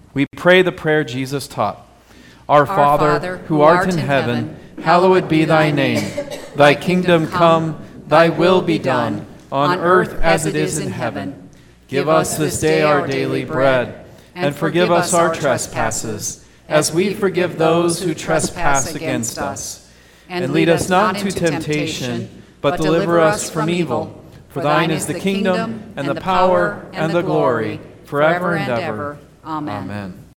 We pray the prayer Jesus taught. Our Father, who art in heaven, hallowed be thy name. Thy kingdom come, thy will be done, on earth as it is in heaven. Give us this day our daily bread, and forgive us our trespasses, as we forgive those who trespass against us. And lead us not into temptation, but deliver us from evil. For thine is the kingdom, and the power, and the glory, forever and ever. Amen.